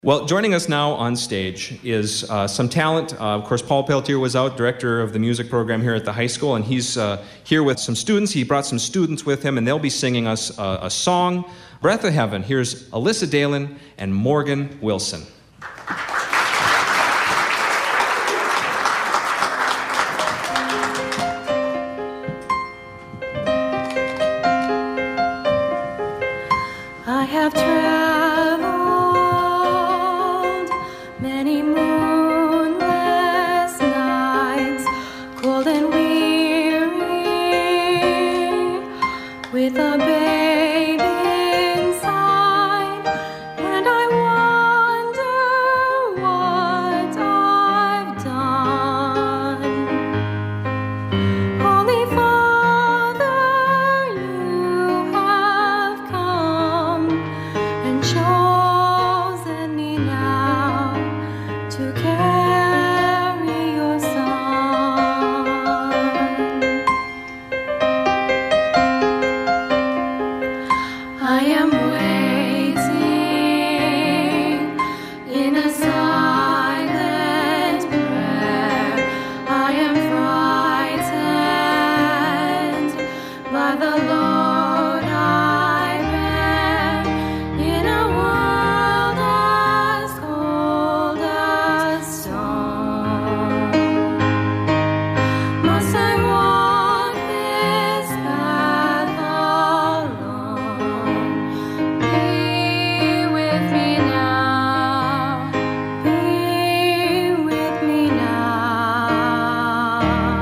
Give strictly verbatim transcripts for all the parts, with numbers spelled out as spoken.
Well, joining us now on stage is uh, some talent. Uh, of course, Paul Peltier was out, director of the music program here at the high school, and he's uh, here with some students. He brought some students with him, and they'll be singing us uh, a song, Breath of Heaven. Here's Alyssa Dalen and Morgan Wilson. I have traveled many moonless nights, cold and weary, with a babe inside, and I wonder what I've done. Holy Father, you have come and chosen me now to carry your Son. I am waiting in a silent prayer. I am frightened by the load I bear in a world as cold as stone. Must I walk this path alone? Be with me now, be with me now.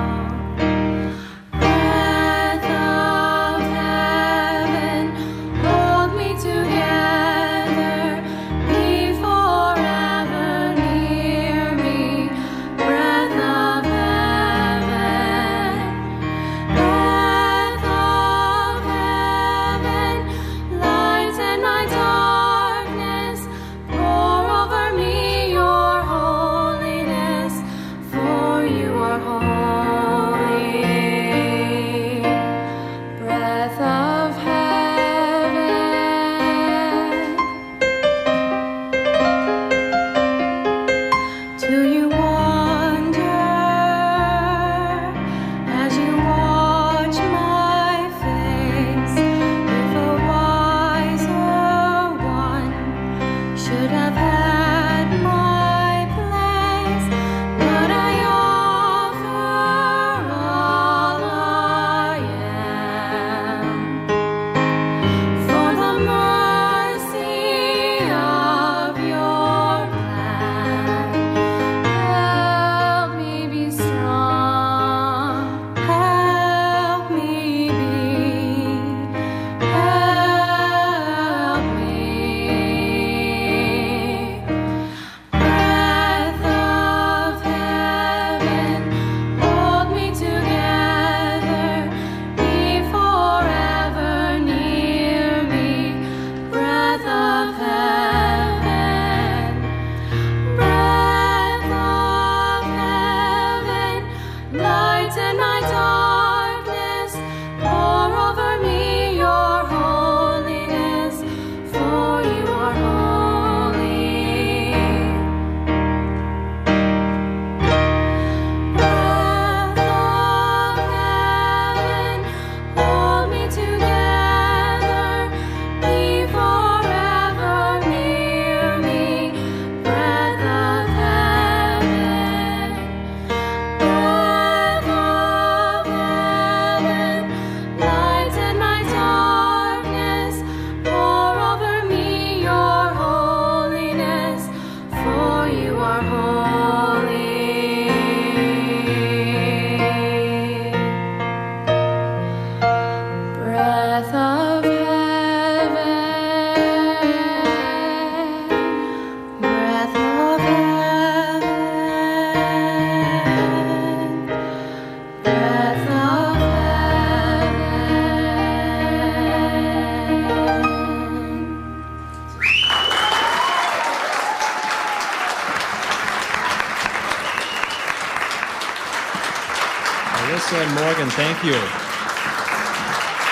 Breath of heaven, hold me together, be forever near me. Breath of heaven, breath of heaven, lighten my darkness, pour over me your holiness, for you are holy. Breath of heaven, do you wonder as you watch my face if a wiser one should have had my place? But I offer all I am for the mercy of your plan. Help me be strong, help me be, help me. Breath of heaven, hold me together, be forever near me. Breath of heaven, breath of heaven, lighten my darkness, pour over me your holiness, for you are holy. Breath of heaven, hold me together, be forever near me. Breath of heaven, breath of heaven, lighten my darkness, pour over me your holiness, for you are holy. Breath of heaven, breath of heaven, breath of heaven. Alyssa and Morgan, thank you.